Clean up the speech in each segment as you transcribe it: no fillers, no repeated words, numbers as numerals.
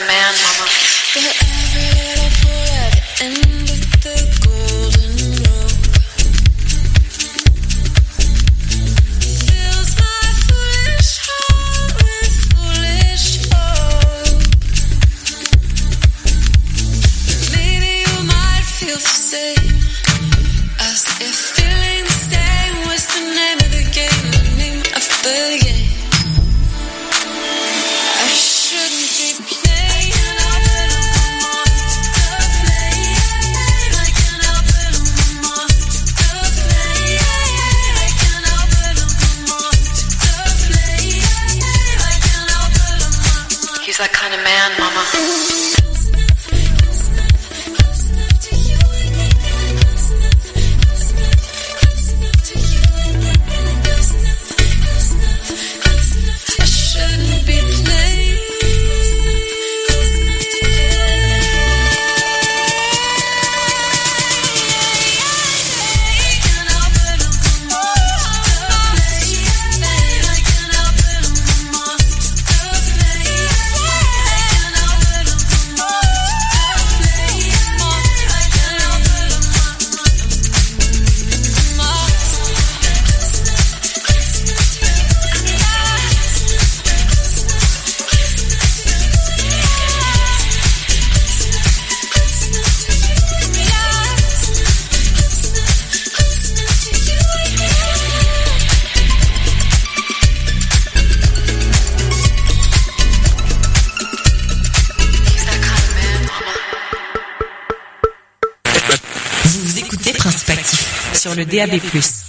man, mama. But every little boy at the end of the golden road fills my foolish heart with foolish hope. Maybe you might feel the same, as if feeling the same was the name of the game, the name of the game. I shouldn't be playing. He's that kind of man, mama. Sur le DAB+.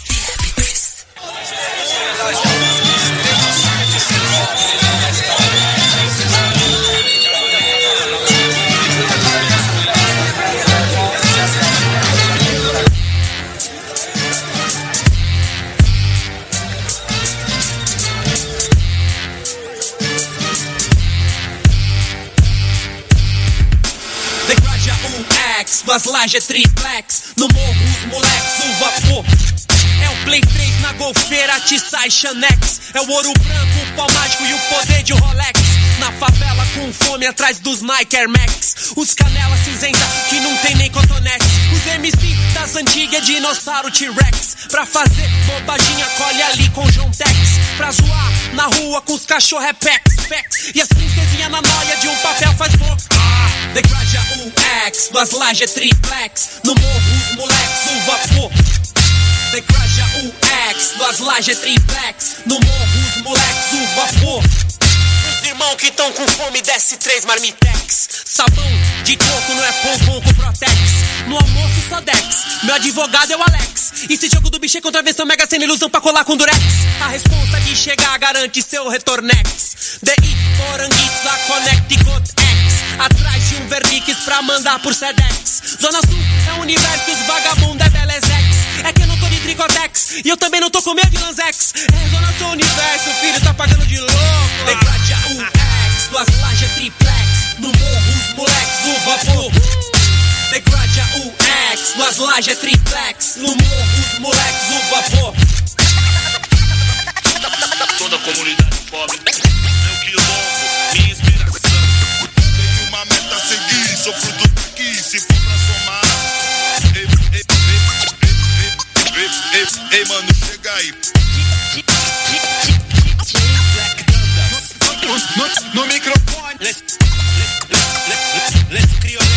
As lajes triplex, no morro os moleques, o vapor. É o Play 3 na golfeira, atiçai Xanex. É o ouro branco, o pau mágico e o poder de Rolex. Na favela com fome atrás dos Nike Air Max. Os canela cinzenta que não tem nem cotonete. Os MC das antigas, dinossauro T-Rex. Pra fazer bobaginha, colhe ali com John Tex. Pra zoar na rua com os cachorro é Pex. E as princesinhas na noia de um papel faz boca. Degraja UX, duas lajes triplex. No morro os moleques, o vapor. Degraja UX, duas lajes triplex. No morro os moleques, o vapor. Os irmãos que tão com fome, desce 3 marmitex. Sabão de coco não é pompom com Protex. No almoço só Dex, meu advogado é o Alex. E se jogo do bicho é contravenção, mega sem ilusão pra colar com Durex. A responsa de chegar garante seu retornex. DI, Poranguitos, a Connecticut X. Atrás de um Vernix pra mandar por Sedex. Zona Sul é o universo, os vagabundos é Belezex. É que eu não tô de Tricotex e eu também não tô com medo de Lanzex. É Zona Sul universo, filho tá pagando de louco. Degradia UX, duas lajes triplex. No morro os moleques, o vapor. Degradia UX, duas lajes triplex. No morro os moleques, o vapor. Toda a comunidade pobre, meu quilombo, minha inspiração. Tenho uma meta a seguir, sou fruto daqui, se for pra somar. Ei, mano, chega aí. No microfone. Let's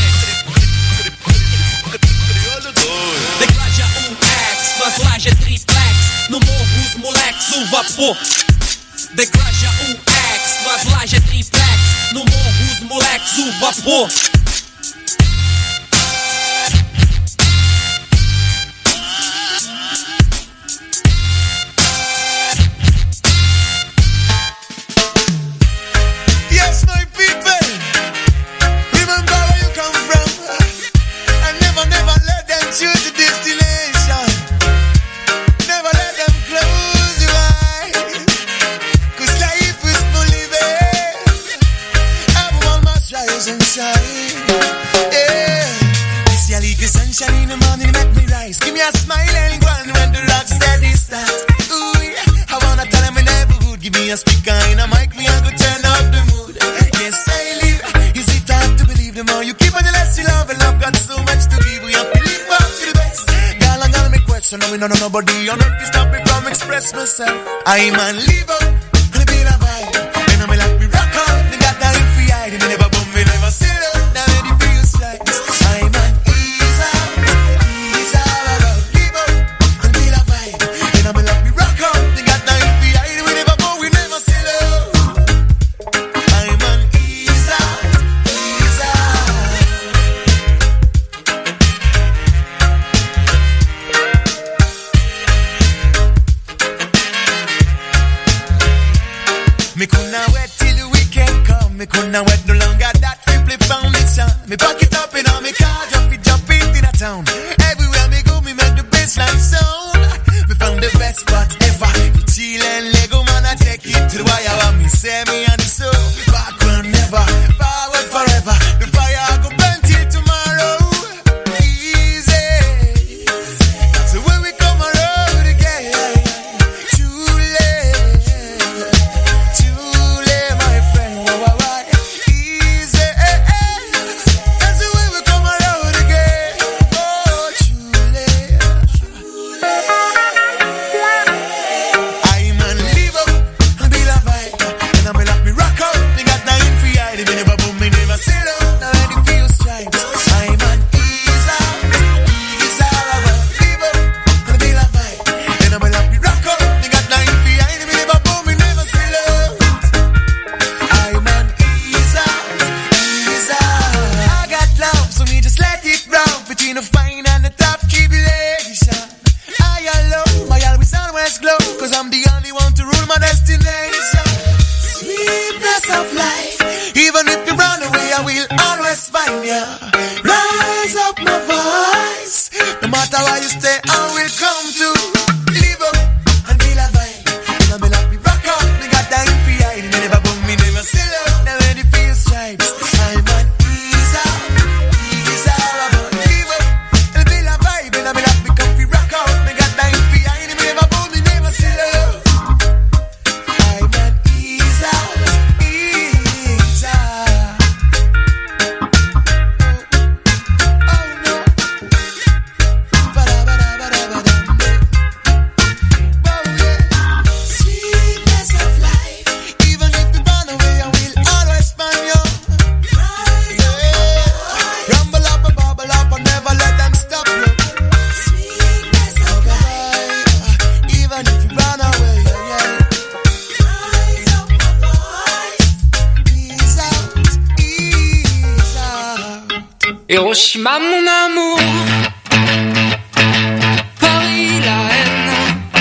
crioulo doido. Degradia UX, duas lajes triplex. No morro os moleques, o vapor. Degradia UX, duas lajes triplex. No morro os moleques, o vapor. Yes, my people, remember where you come from, and never let them choose the destination. Never let them close your eyes, 'cause life is for living. Everyone must rise and shine. Yeah, this your little sunshine in the morning make me rise. Give me a smile and one when the rock steady start. Ooh, yeah. I wanna tell them in neighborhood, give me a speaker in a mic, me I go turn up the mood. Yes, I live, is it Keep on the less you love, and love got so much to give. We have to live up to the best. Girl, I'm gonna make question. No, we don't know nobody on earth to stop me from express myself. I'm on live up, and be a vibe. And I'm like me rock out. They got that in for hide. Me never bum, me never sit up. Now it feels like I'm on ease out, live up, and be a vibe. And I'm like me rock out. They got that in for hide. We never bum, we never sit up. I'm on ease out, ease out. Me couldn't wait till the weekend come. Me couldn't wait no longer. That triple foundation. Me pack it up in all me car, jump it in a town. Everywhere me go, me make the bassline sound. Me found the best spot ever. The chill and Lego man, I take it to the wire. What me say me and the soul. Backward never, forward forever. The fire go burn till tomorrow. Easy. That's the way we come around again. Chule, my friend. Why? Easy. That's the way we come around again. Oh, chule. I'm on live up and be la vibe. And I'm like me rock out. They got nothing for hide. Me never boom, me never sit up. Now when it feels stripes. I'm on ease out. Ease out. Live up and be la vibe. And I'm like me rock out. They got nothing for hide. Me never boom, me never sit up. I'm on ease out. Ease out. I got love, so me just let it roll. Between the fine and the top tribulation. I alone, my always glow. Cause I'm the only one to rule my destination. Sweetness of life. Even if you run away, I will always find you. Rise up my voice. No matter where you stay, I will come to live up and feel a vibe. And I'm like me rock out. Me got that in for hide. Me never boom, me never sell out. Now when it feels stripes, I'm on ease out. Ease out. Live up and feel a vibe. And I'm like me comfy rock out. Me got that in for hide. Me never boom, me never sell out. I'm on ease out. Ease out. Oh no. Sweetness of life. Even if you run away, I will always find you. Rumble up and bubble up and never let them stop you. Sweetness of life. Even if you run away, rise up my voice. Ease out, ease out. Hiroshima mon amour, Paris la haine,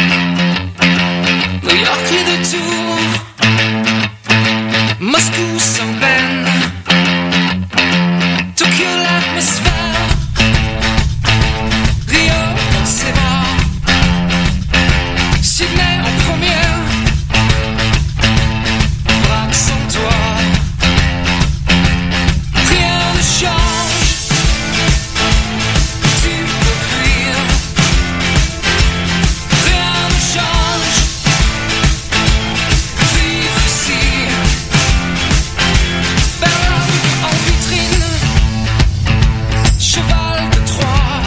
New York les deux tours, Moscou sans peine, Tokyo l'atmosphère, Rio dans ses bras, Sydney en première, Prague sans toi, rien ne change. Tu peux fuir, rien ne change. Vivre ici, Ferrari en vitrine, cheval de Troie,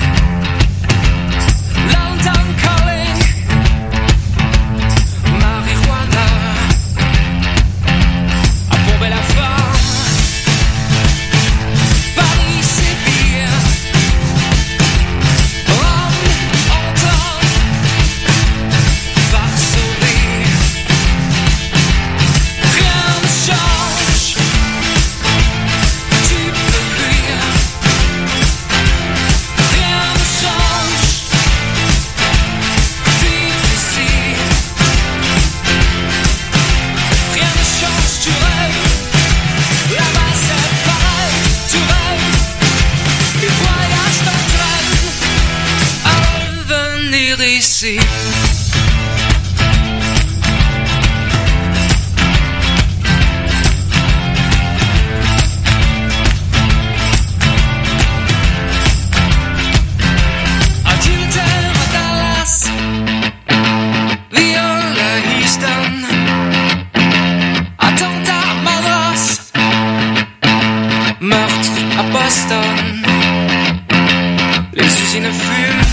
London calling, marijuana, à bomber la femme, Paris, Séville, Rome, Anton, Varsovie, rien ne change. Tu peux fuir, rien ne change. Vivre ici, rien ne change. Tu rêves, là-bas c'est pareil. Tu rêves, les voyages t'entraînent à revenir ici. Adultère à Dallas, viol à Houston, attentat à Madras, meurtre à Boston, les usines fument.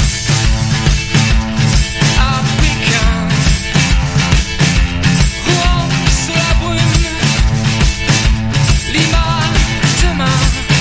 À Pékin, Rouen sous la brume, Lima demain.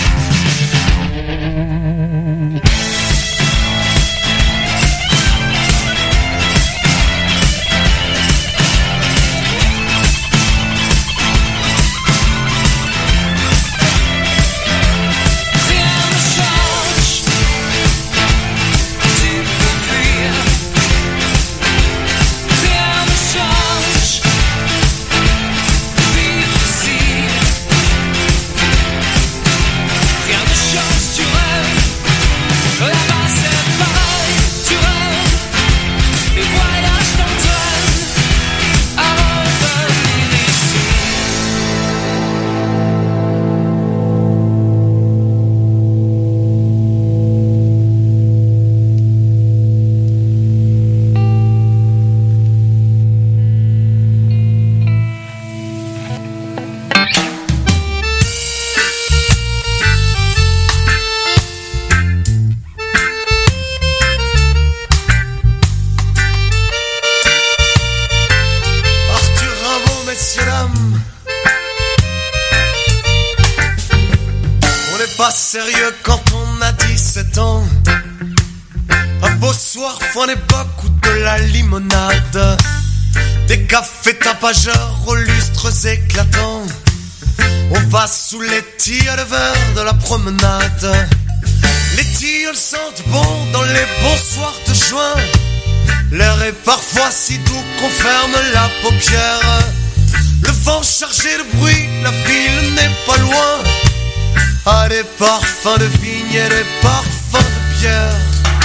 Sérieux quand on a 17 ans. Un beau soir, fin d'époque ou de la limonade. Des cafés tapageurs aux lustres éclatants. On va sous les tilleuls verts de la promenade. Les tilleuls sentent bon dans les bons soirs de juin. L'air est parfois si doux qu'on ferme la paupière. Le vent chargé de bruit, la ville n'est pas loin. Ah, des parfums de vigne et des parfums de pierre.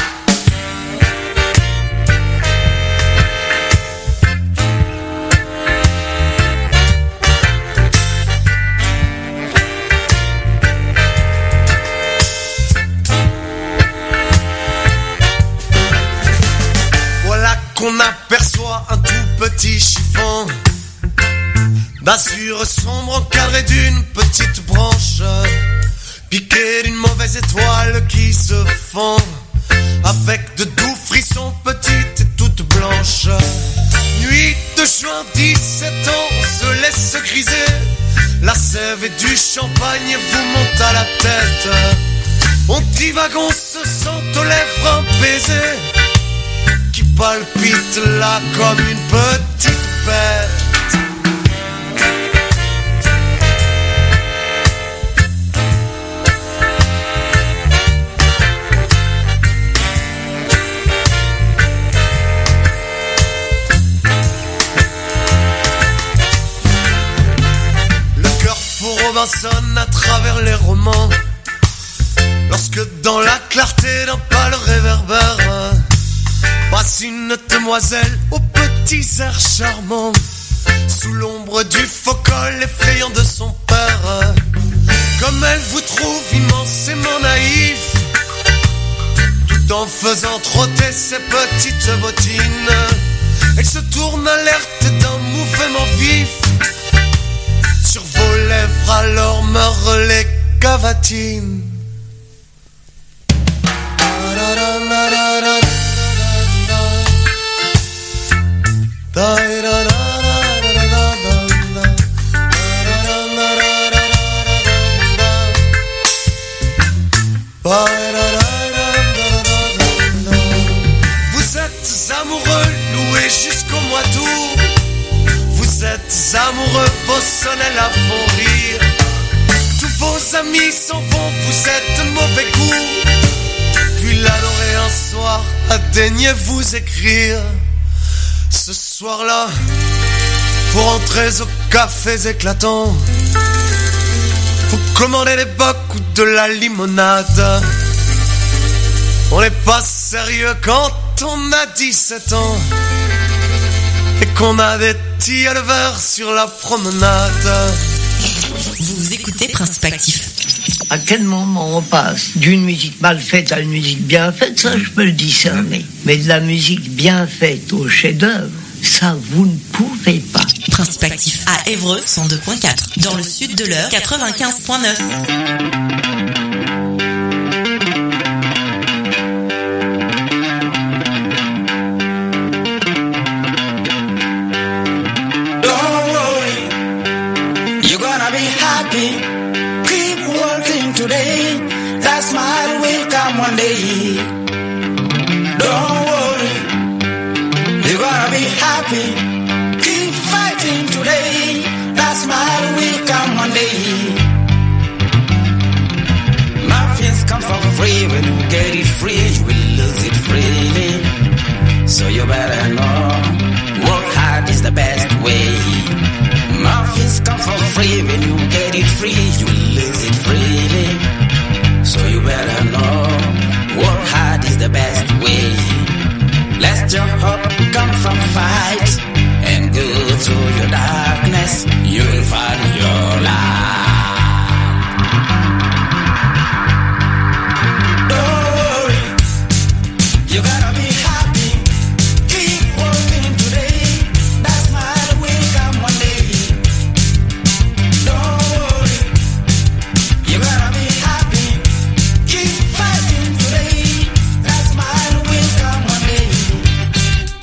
Voilà qu'on aperçoit un tout petit chiffon d'azur sombre encadré d'une petite branche, piqué d'une mauvaise étoile qui se fond, avec de doux frissons petites et toutes blanches. Nuit de juin, 17 ans, on se laisse griser. La sève et du champagne vous montent à la tête. On divague, on se sent aux lèvres un baiser qui palpite là comme une petite bête. Robinson à travers les romans, lorsque dans la clarté d'un pâle réverbère passe une demoiselle aux petits airs charmants, sous l'ombre du faux col effrayant de son père. Comme elle vous trouve immensément naïf, tout en faisant trotter ses petites bottines, elle se tourne alerte d'un mouvement vif. Sur vos lèvres alors meurent les cavatines. Vous êtes amoureux, loués jusqu'au mois d'août. Vous êtes amoureux, vos sonnets la font rire. Tous vos amis s'en vont, vous êtes de mauvais goût. Puis l'adorer un soir, daignez vous écrire. Ce soir-là, vous rentrez aux cafés éclatants. Vous commandez des bocs ou de la limonade. On n'est pas sérieux quand on a 17 ans et qu'on a des tilleuls verts sur la promenade. Vous écoutez Principe Actif. À quel moment on passe d'une musique mal faite à une musique bien faite, ça je peux le discerner. Mais de la musique bien faite au chef-d'œuvre, ça vous ne pouvez pas. Principe Actif à Évreux 102.4, dans le sud de l'Eure 95.9. day. Don't worry, you're gonna be happy. Keep fighting today. That smile will come one day. Muffins come for free. When you get it free, you will lose it freely. So you better know, work hard is the best way. Muffins come for free. When you get it free, you will lose it freely. So you better know, work hard is the best way. Let your hope come from fight and go through your darkness. You will find your light. Don't worry, you gotta be happy. Keep working today. That smile will come one day. Don't worry, you gotta be happy. Keep fighting today. That smile will come one day.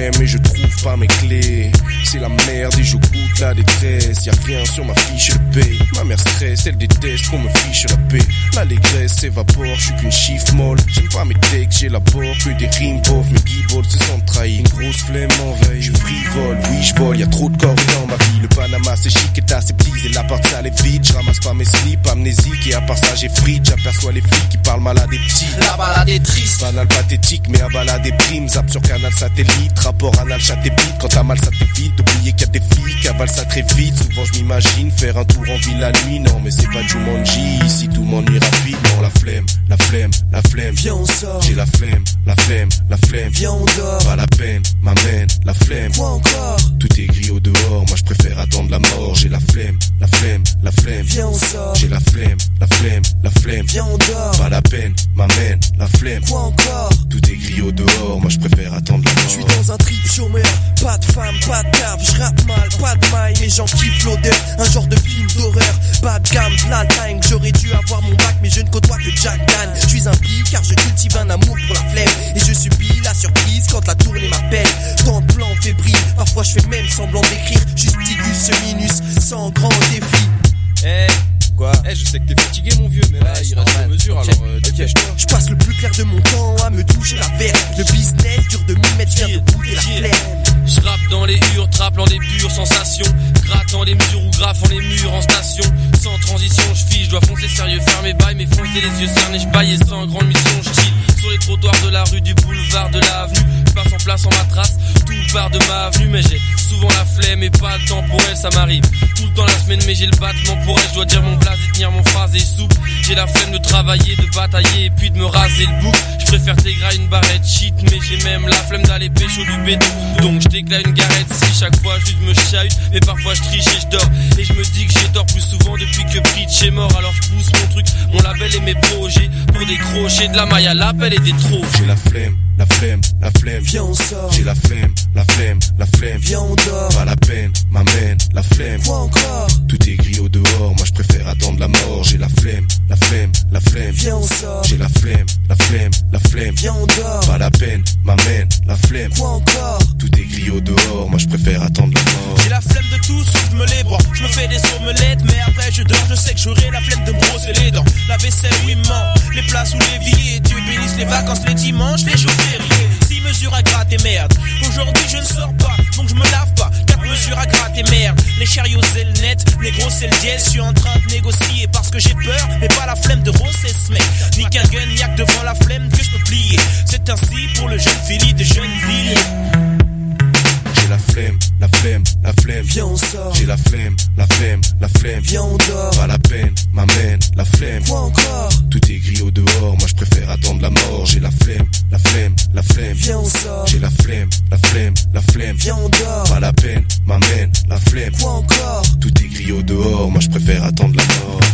flemme et je trouve pas mes clés. C'est la merde et je goûte la détresse. Y'a rien sur ma fiche de paye. Ma mère stresse, elle déteste qu'on me fiche la paix. L'allégresse s'évapore, je suis qu'une chiffre molle. J'aime pas mes textes, j'élabore que des rimes pauvres. Mes guibolles se sentent trahis, une grosse flemme m'envahit. Je frivole, oui je vole, y'a trop de corps dans ma vie. Le Panama c'est chic et aseptisé, la part sale est vide. Je ramasse pas mes slips, amnésique et à part ça j'ai frite. J'aperçois les flics qui parlent mal à des petits. La balade est triste, banal pathétique mais à balade des primes. Zap sur canal satellite, rapport anal chat et bite. Quand t'as mal ça t'évite, d'oublier qu'il y a des filles qui avalent ça très vite. Souvent je m'imagine faire un tour en ville la nuit. Non mais c'est pas Jumanji, ici tout m'ennuie rapidement. La flemme, la flemme, la flemme. Viens on sort, j'ai la flemme, la flemme, la flemme. Viens on dort, pas la peine, m'amène, la flemme. Quoi encore? Tout est gris au dehors, moi je préfère attendre la mort. J'ai la flemme, la flemme, la flemme. Viens on sort, j'ai la flemme, la flemme, la flemme. Viens on dort, pas la peine, m'amène, la flemme. Quoi encore? Tout est gris au dehors, moi je préfère attendre la mort. Je suis dans un trip chômeur, pas de femme, pas de cave, je rappe mal, pas de maille, les gens kiffent l'odeur, un genre de film d'horreur, bas de gamme, plein de time. J'aurais dû avoir mon bac mais je ne côtoie que Jack Dan. Je suis un pire car je cultive un amour pour la flemme et je subis la surprise quand la tournée m'appelle. Tant de plans fébriles, parfois je fais même semblant d'écrire, Justicus seminus, sans grand défi. Quoi? Je sais que t'es fatigué mon vieux, mais là il reste la mesure, alors dépêche-toi. Je passe le plus clair de mon temps à me toucher la verre. Le business dure de 1000 mètres, je viens de bouder la flemme. Je rappe dans les hurles, traplant des pures sensations, grattant les mesures ou graffant les murs en station. Sans transition, je fiche, je dois foncer sérieux, faire mes bails, mais foncer les yeux cernés, je baille et sans grande mission, je chill sur les trottoirs de la rue, du boulevard, de l'avenue. Je passe en place en ma trace, tout part de ma avenue, mais j'ai souvent la flemme et pas le temps pour elle, ça m'arrive tout le temps la semaine, mais j'ai le battement pour elle, je dois dire mon blaze et tenir mon phrase et souple. J'ai la flemme de travailler, de batailler et puis de me raser le bouc. Je préfère t'égrer une barrette shit, mais j'ai même la flemme d'aller pécho du béton. Donc je t'éclate une garette si chaque fois je me chahute, mais parfois je triche et je dors. Et je me dis que j'ai tort plus souvent depuis que Bridge est mort. Alors je pousse mon truc, mon label et mes projets pour décrocher de la maille à l'appel et des trophées. J'ai la flemme, la flemme, la flemme. Viens on sort, j'ai la flemme, la flemme, la flemme. Viens on dort, pas la peine, m'amène, la flemme. Quoi encore? Tout est gris au dehors, moi je préfère attendre la mort. J'ai la flemme, la flemme, la flemme. Viens on sort, j'ai la flemme, la flemme, la flemme. Viens on dort, pas la peine, m'amène, la flemme. Quoi encore? Tout est gris au dehors, moi je préfère attendre la mort. J'ai la flemme de tout sauf de me les bras. Je me fais des omelettes mais après je dors. Je sais que j'aurai la flemme de me brosser les dents. La vaisselle oui ment, les places où les vies. Dieu bénisse les vacances, les dimanches, les jours fériés. 6 mesures à gratter merde. Aujourd'hui je ne sors pas, donc je me lave pas. 4 mesures à gratter merde. Les chariots c'est le net, les gros c'est le dièse. Je suis en train de négocier parce que j'ai peur, mais pas la flemme de rosser ce mec. Ni qu'un gun, y'a que devant la flemme que je peux plier. C'est ainsi pour le jeune Philly de Jeuneville. J'ai la flemme, la flemme, la flemme. Viens on sort, j'ai la flemme, la flemme, la flemme. Viens on dort, pas la peine, m'amène, la flemme. Quoi encore? Tout est gris au dehors, moi je préfère attendre la mort. J'ai la flemme, la flemme, la flemme. Viens on sort, j'ai la flemme, la flemme, la flemme. Viens on dort, pas la peine, m'amène, la flemme. Quoi encore? Tout est gris au dehors, moi je préfère attendre la mort.